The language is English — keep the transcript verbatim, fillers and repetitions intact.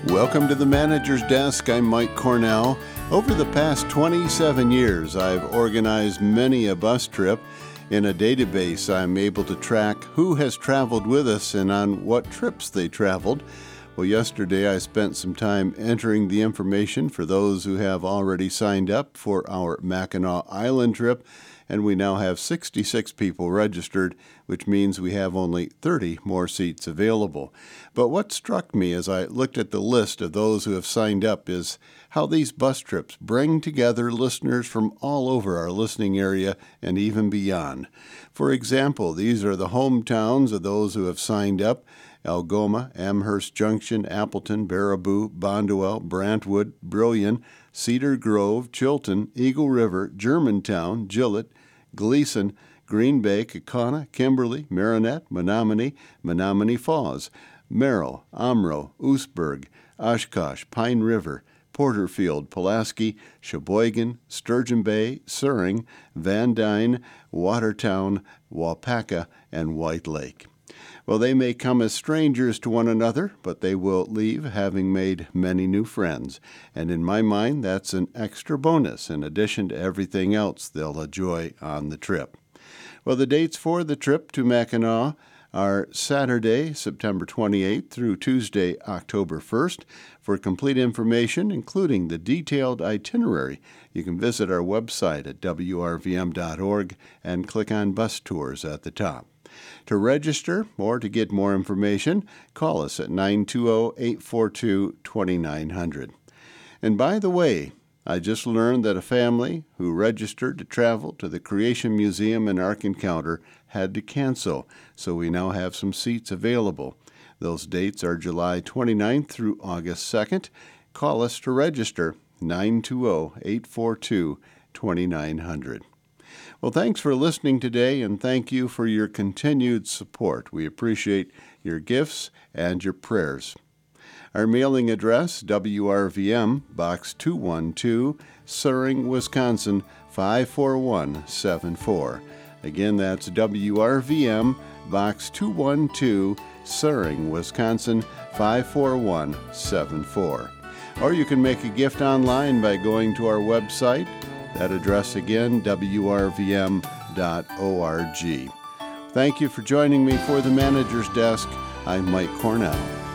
Welcome to the Manager's Desk. I'm Mike Cornell. Over the past twenty-seven years, I've organized many a bus trip. In a database, I'm able to track who has traveled with us and on what trips they traveled. Well, yesterday I spent some time entering the information for those who have already signed up for our Mackinac Island trip, and we now have sixty-six people registered, which means we have only thirty more seats available. But what struck me as I looked at the list of those who have signed up is how these bus trips bring together listeners from all over our listening area and even beyond. For example, these are the hometowns of those who have signed up: Algoma, Amherst Junction, Appleton, Baraboo, Bonduel, Brantwood, Brillion, Cedar Grove, Chilton, Eagle River, Germantown, Gillett, Gleason, Green Bay, Kaukauna, Kimberly, Marinette, Menominee, Menominee Falls, Merrill, Omro, Oostburg, Oshkosh, Pine River, Porterfield, Pulaski, Sheboygan, Sturgeon Bay, Suring, Van Dyne, Watertown, Waupaca, and White Lake. Well, they may come as strangers to one another, but they will leave having made many new friends. And in my mind, that's an extra bonus in addition to everything else they'll enjoy on the trip. Well, the dates for the trip to Mackinac are Saturday, September twenty-eighth through Tuesday, October first. For complete information, including the detailed itinerary, you can visit our website at w r v m dot org and click on Bus Tours at the top. To register or to get more information, call us at nine two zero, eight four two, two nine zero zero. And by the way, I just learned that a family who registered to travel to the Creation Museum and Ark Encounter had to cancel, so we now have some seats available. Those dates are July twenty-ninth through August second. Call us to register, nine two zero, eight four two, two nine zero zero. Well, thanks for listening today, and thank you for your continued support. We appreciate your gifts and your prayers. Our mailing address, W R V M, Box two one two, Suring, Wisconsin, five four one seven four. Again, that's W R V M, Box two one two, Suring, Wisconsin, five four one seven four. Or you can make a gift online by going to our website. That address again, w r v m dot org. Thank you for joining me for the Manager's Desk. I'm Mike Cornell.